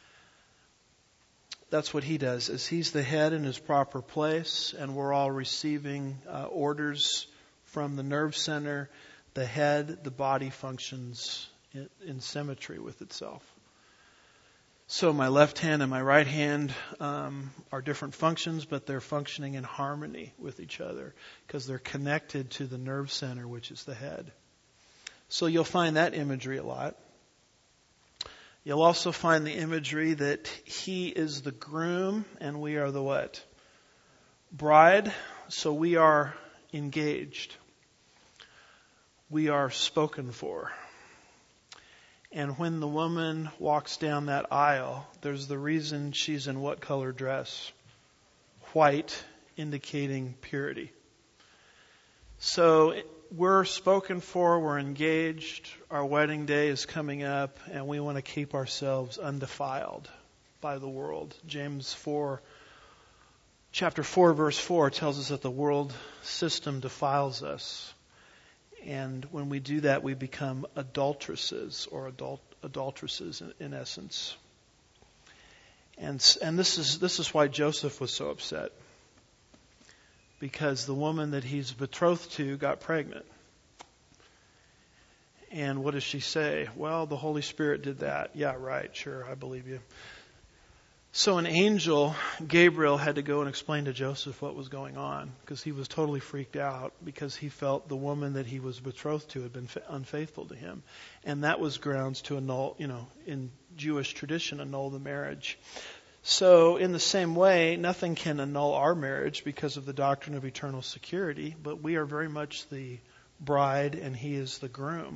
S1: That's what he does, is he's the head in his proper place, and we're all receiving uh, orders from the nerve center. The head, the body functions in, in symmetry with itself. So my left hand and my right hand um, are different functions, but they're functioning in harmony with each other because they're connected to the nerve center, which is the head. So you'll find that imagery a lot. You'll also find the imagery that he is the groom and we are the what? Bride. So we are engaged. We are spoken for. And when the woman walks down that aisle, there's the reason she's in what color dress? White, indicating purity. So we're spoken for, we're engaged, our wedding day is coming up, and we want to keep ourselves undefiled by the world. James four, chapter four, verse four tells us that the world system defiles us. And when we do that, we become adulteresses or adult, adulteresses in, in essence. And and this is this is why Joseph was so upset, because the woman that he's betrothed to got pregnant. And what does she say? Well, the Holy Spirit did that. Yeah, right. Sure, I believe you. So an angel, Gabriel, had to go and explain to Joseph what was going on, because he was totally freaked out because he felt the woman that he was betrothed to had been unfaithful to him. And that was grounds to annul, you know, in Jewish tradition, annul the marriage. So in the same way, nothing can annul our marriage because of the doctrine of eternal security, but we are very much the bride and he is the groom.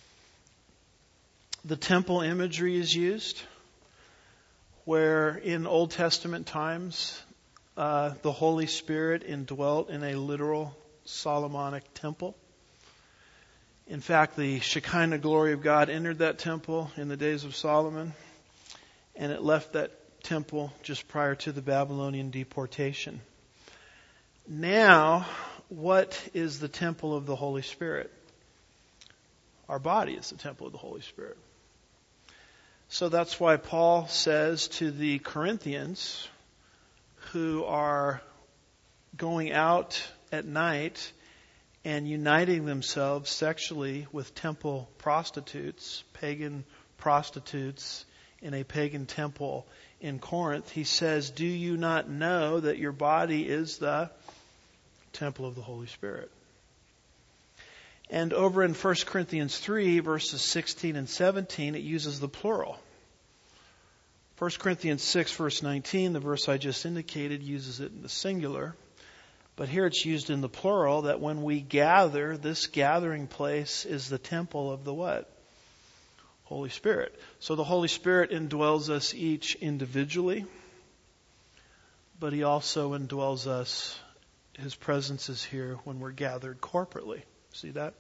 S1: The temple imagery is used, where in Old Testament times, uh, the Holy Spirit indwelt in a literal Solomonic temple. In fact, the Shekinah glory of God entered that temple in the days of Solomon, and it left that temple just prior to the Babylonian deportation. Now, what is the temple of the Holy Spirit? Our body is the temple of the Holy Spirit. So that's why Paul says to the Corinthians who are going out at night and uniting themselves sexually with temple prostitutes, pagan prostitutes in a pagan temple in Corinth. He says, do you not know that your body is the temple of the Holy Spirit? And over in First Corinthians three, verses sixteen and seventeen, it uses the plural. First Corinthians six, verse nineteen, the verse I just indicated, uses it in the singular. But here it's used in the plural, that when we gather, this gathering place is the temple of the what? Holy Spirit. So the Holy Spirit indwells us each individually, but He also indwells us, His presence is here when we're gathered corporately. See that?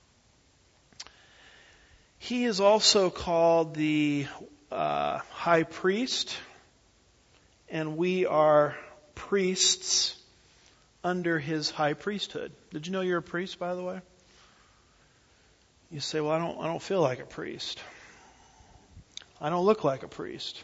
S1: He is also called the uh, high priest, and we are priests under His high priesthood. Did you know you're a priest, by the way? You say, well, I don't, I don't feel like a priest. I don't look like a priest.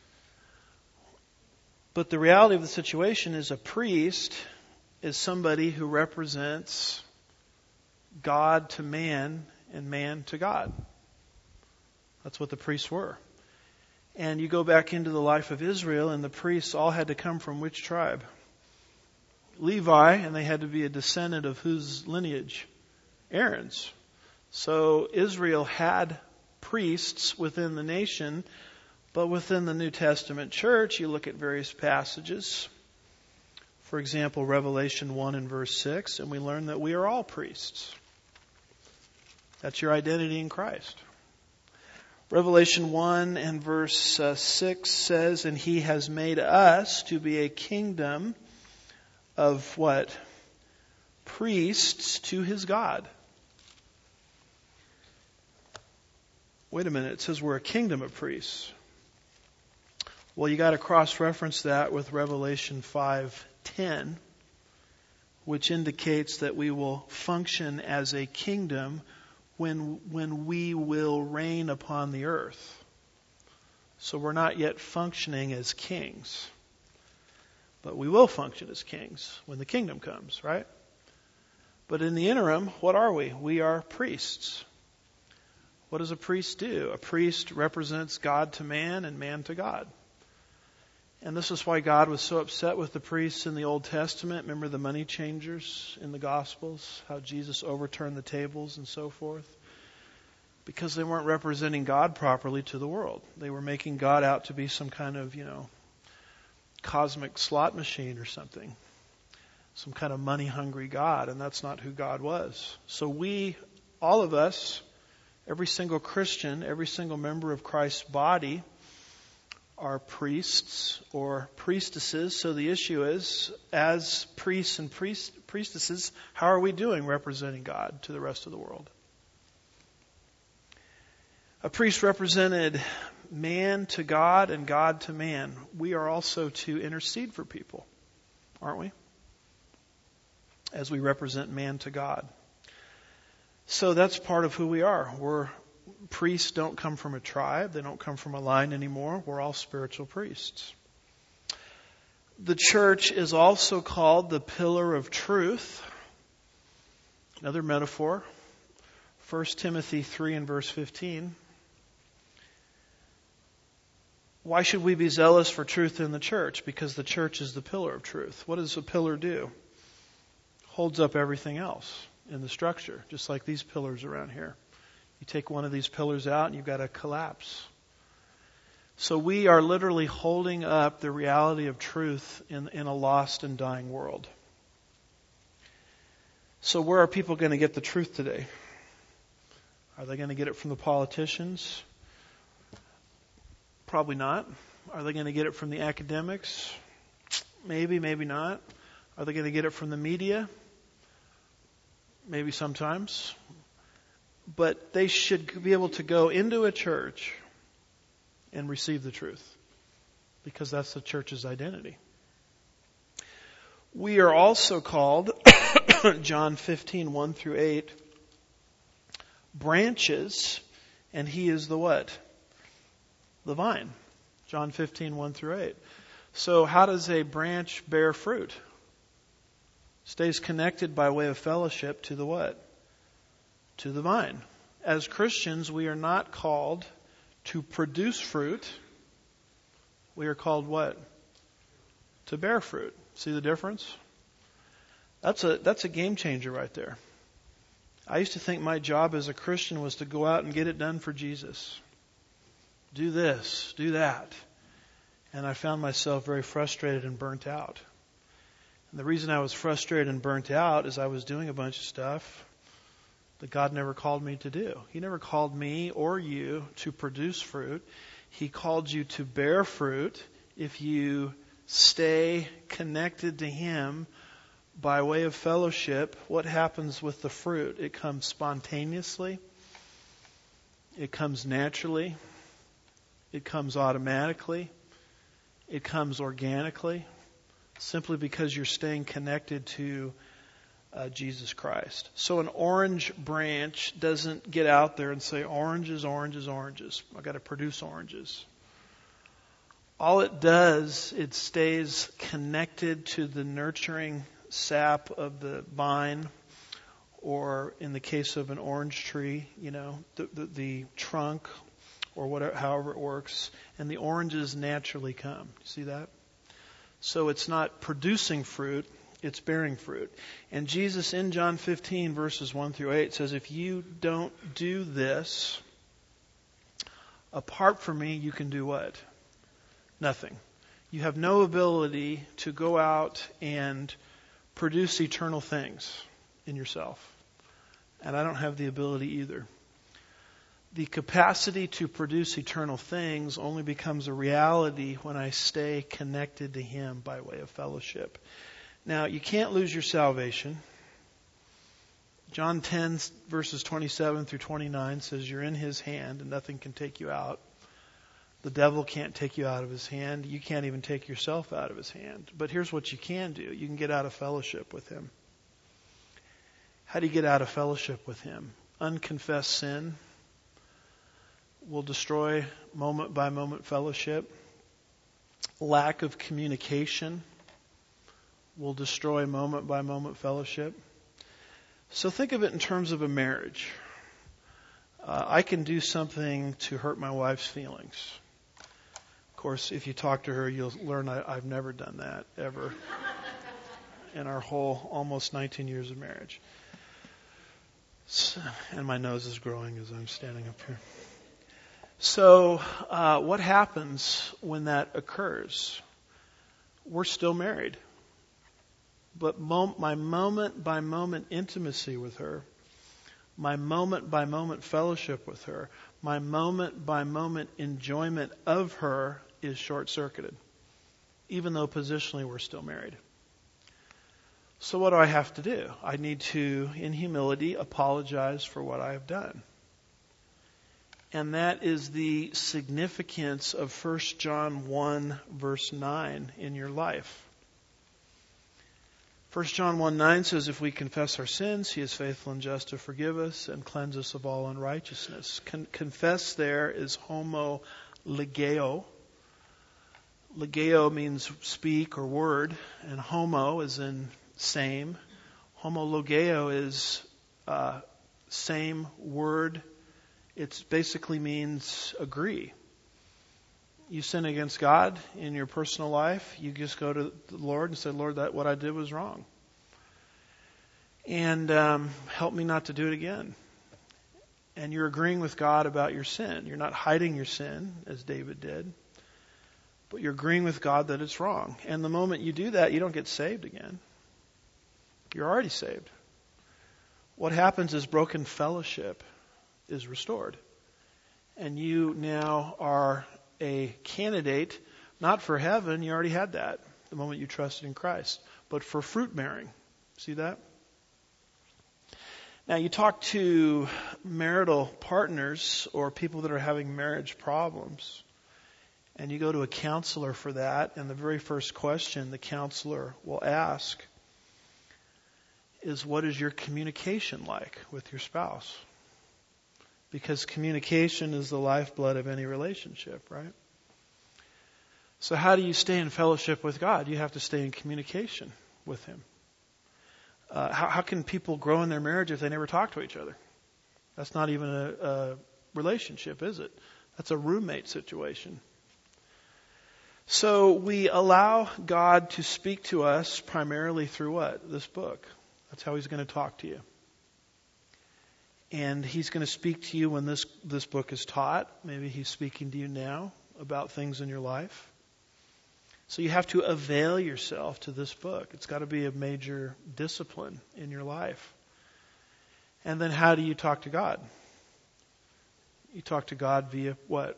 S1: But the reality of the situation is a priest is somebody who represents God to man and man to God. That's what the priests were. And you go back into the life of Israel, and the priests all had to come from which tribe? Levi, and they had to be a descendant of whose lineage? Aaron's. So Israel had priests within the nation, but within the New Testament church, you look at various passages. For example, Revelation one and verse six, and we learn that we are all priests. That's your identity in Christ. Revelation one and verse uh, six says, and He has made us to be a kingdom of what? Priests to His God. Wait a minute, it says we're a kingdom of priests. Well, you got to cross-reference that with Revelation five ten, which indicates that we will function as a kingdom when when we will reign upon the earth. So we're not yet functioning as kings. But we will function as kings when the kingdom comes, right? But in the interim, what are we? We are priests. What does a priest do? A priest represents God to man and man to God. And this is why God was so upset with the priests in the Old Testament. Remember the money changers in the Gospels? How Jesus overturned the tables and so forth? Because they weren't representing God properly to the world. They were making God out to be some kind of, you know, cosmic slot machine or something. Some kind of money-hungry God, and that's not who God was. So we, all of us, every single Christian, every single member of Christ's body, are priests or priestesses. So the issue is, as priests and priest, priestesses, how are we doing representing God to the rest of the world? A priest represented man to God and God to man. We are also to intercede for people, aren't we? As we represent man to God. So that's part of who we are. We're priests don't come from a tribe. They don't come from a line anymore. We're all spiritual priests. The church is also called the pillar of truth. Another metaphor. First Timothy three and verse fifteen. Why should we be zealous for truth in the church? Because the church is the pillar of truth. What does a pillar do? Holds up everything else in the structure, just like these pillars around here. You take one of these pillars out and you've got a collapse. So we are literally holding up the reality of truth in, in a lost and dying world. So where are people going to get the truth today? Are they going to get it from the politicians? Probably not. Are they going to get it from the academics? Maybe, maybe not. Are they going to get it from the media? Maybe sometimes. But they should be able to go into a church and receive the truth, because that's the church's identity. We are also called, John fifteen, one through eight, branches, and He is the what? The vine. John fifteen, one through eight. So how does a branch bear fruit? Stays connected by way of fellowship to the what? To the vine. As Christians, we are not called to produce fruit, we are called what? To bear fruit. See the difference? That's a that's a game changer right there. I used to think my job as a Christian was to go out and get it done for Jesus. Do this, do that. And I found myself very frustrated and burnt out. And the reason I was frustrated and burnt out is I was doing a bunch of stuff that God never called me to do. He never called me or you to produce fruit. He called you to bear fruit if you stay connected to Him by way of fellowship. What happens with the fruit? It comes spontaneously. It comes naturally. It comes automatically. It comes organically. Simply because you're staying connected to uh, Jesus Christ. So an orange branch doesn't get out there and say, oranges, oranges, oranges. I've got to produce oranges. All it does, it stays connected to the nurturing sap of the vine, or in the case of an orange tree, you know, the, the, the trunk, or whatever, however it works, and the oranges naturally come. See that? So it's not producing fruit, it's bearing fruit. And Jesus in John fifteen, verses one through eight says, if you don't do this, apart from me, you can do what? Nothing. You have no ability to go out and produce eternal things in yourself. And I don't have the ability either. The capacity to produce eternal things only becomes a reality when I stay connected to Him by way of fellowship. Now, you can't lose your salvation. John ten, verses twenty-seven through twenty-nine says you're in His hand and nothing can take you out. The devil can't take you out of His hand. You can't even take yourself out of His hand. But here's what you can do. You can get out of fellowship with Him. How do you get out of fellowship with Him? Unconfessed sin will destroy moment by moment fellowship. Lack of communication will destroy moment by moment fellowship. So think of it in terms of a marriage. Uh, I can do something to hurt my wife's feelings. Of course, if you talk to her, you'll learn I, I've never done that, ever, in our whole almost nineteen years of marriage. So, and my nose is growing as I'm standing up here. So, uh, what happens when that occurs? We're still married. But mom- my moment by moment intimacy with her, my moment by moment fellowship with her, my moment by moment enjoyment of her is short-circuited, even though positionally we're still married. So what do I have to do? I need to, in humility, apologize for what I have done. And that is the significance of First John one, verse nine in your life. First John one nine says, if we confess our sins, He is faithful and just to forgive us and cleanse us of all unrighteousness. Con- confess there is homo legeo. Legeo means speak or word, and homo is in same. Homologeo is uh, same word. It basically means agree. You sin against God in your personal life, you just go to the Lord and say, Lord, that what I did was wrong. And um, help me not to do it again. And you're agreeing with God about your sin. You're not hiding your sin, as David did. But you're agreeing with God that it's wrong. And the moment you do that, you don't get saved again. You're already saved. What happens is broken fellowship is restored. And you now are a candidate, not for heaven, you already had that the moment you trusted in Christ, but for fruit bearing. See that? Now you talk to marital partners or people that are having marriage problems, and you go to a counselor for that, and the very first question the counselor will ask is, what is your communication like with your spouse? Because communication is the lifeblood of any relationship, right? So how do you stay in fellowship with God? You have to stay in communication with Him. Uh, how, how can people grow in their marriage if they never talk to each other? That's not even a, a relationship, is it? That's a roommate situation. So we allow God to speak to us primarily through what? This book. That's how He's going to talk to you. And He's going to speak to you when this, this book is taught. Maybe He's speaking to you now about things in your life. So you have to avail yourself to this book. It's got to be a major discipline in your life. And then how do you talk to God? You talk to God via what?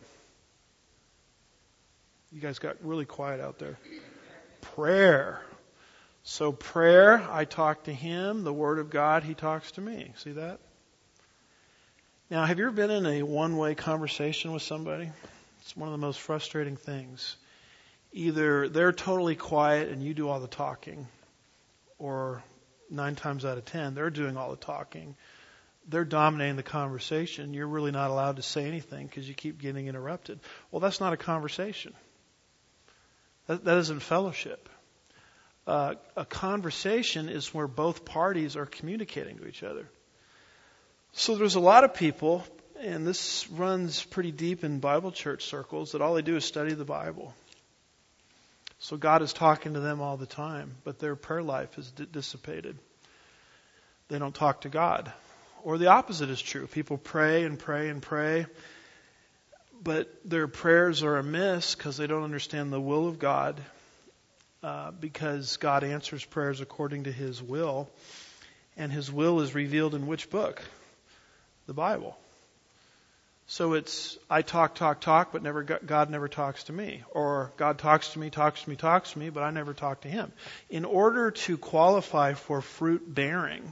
S1: You guys got really quiet out there. Prayer. So prayer, I talk to Him. The Word of God, He talks to me. See that? Now, have you ever been in a one-way conversation with somebody? It's one of the most frustrating things. Either they're totally quiet and you do all the talking, or nine times out of ten, they're doing all the talking. They're dominating the conversation. You're really not allowed to say anything because you keep getting interrupted. Well, that's not a conversation. That, that isn't fellowship. Uh, a conversation is where both parties are communicating to each other. So there's a lot of people, and this runs pretty deep in Bible church circles, that all they do is study the Bible. So God is talking to them all the time, but their prayer life is d- dissipated. They don't talk to God. Or the opposite is true. People pray and pray and pray, but their prayers are amiss because they don't understand the will of God, uh, because God answers prayers according to His will. And His will is revealed in which book? The Bible. So it's, I talk, talk, talk, but never God never talks to me. Or God talks to me, talks to me, talks to me, but I never talk to Him. In order to qualify for fruit bearing,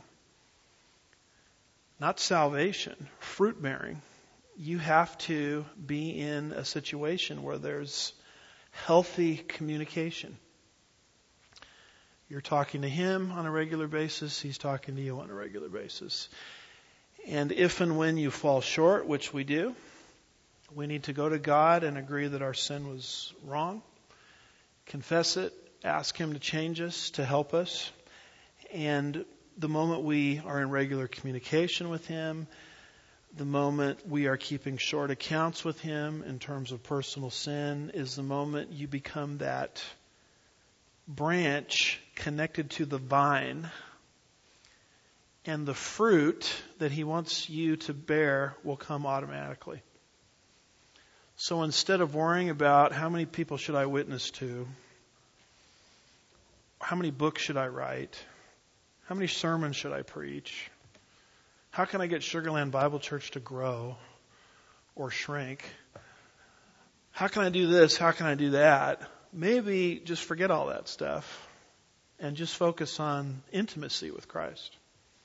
S1: not salvation, fruit bearing, you have to be in a situation where there's healthy communication. You're talking to Him on a regular basis, He's talking to you on a regular basis. And if and when you fall short, which we do, we need to go to God and agree that our sin was wrong, confess it, ask Him to change us, to help us. And the moment we are in regular communication with Him, the moment we are keeping short accounts with Him in terms of personal sin, is the moment you become that branch connected to the vine, and the fruit that He wants you to bear will come automatically. So instead of worrying about how many people should I witness to, how many books should I write, how many sermons should I preach, how can I get Sugarland Bible Church to grow or shrink, how can I do this, how can I do that, maybe just forget all that stuff and just focus on intimacy with Christ.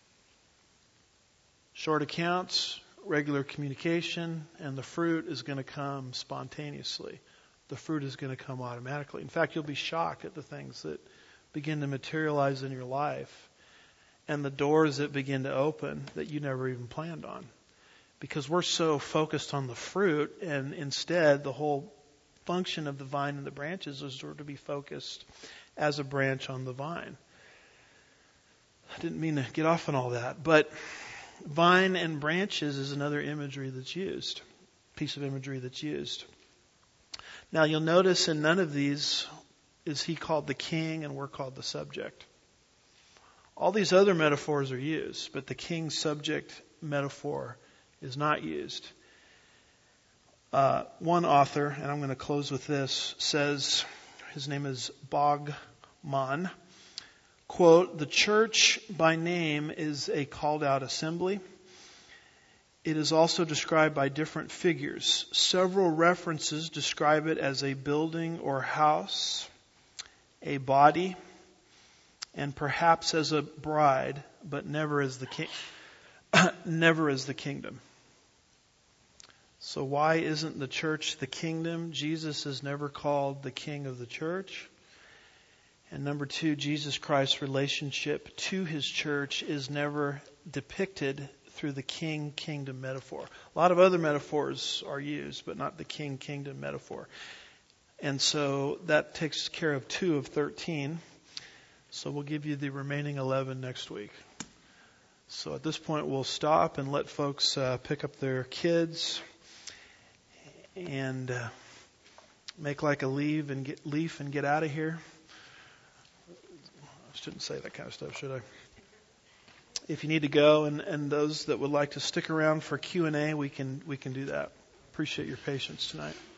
S1: Short accounts, regular communication, and the fruit is going to come spontaneously. The fruit is going to come automatically. In fact, you'll be shocked at the things that begin to materialize in your life and the doors that begin to open that you never even planned on. Because we're so focused on the fruit, and instead the whole function of the vine and the branches is to be focused as a branch on the vine. I didn't mean to get off on all that, but vine and branches is another imagery that's used, piece of imagery that's used. Now you'll notice in none of these is He called the king and we're called the subject. All these other metaphors are used, but the king subject metaphor is not used. Uh, one author, and I'm going to close with this, says, his name is Bogman, quote, "The church by name is a called out assembly. It is also described by different figures. Several references describe it as a building or house, a body, and perhaps as a bride, but never as the king, never as the kingdom." So why isn't the church the kingdom? Jesus is never called the king of the church. And number two, Jesus Christ's relationship to His church is never depicted through the king-kingdom metaphor. A lot of other metaphors are used, but not the king-kingdom metaphor. And so that takes care of two of thirteen. So we'll give you the remaining eleven next week. So at this point, we'll stop and let folks uh, pick up their kids and uh, make like a leave and get leaf and get out of here. I shouldn't say that kind of stuff, should I? If you need to go, and, and those that would like to stick around for Q and A, we can we can do that. Appreciate your patience tonight.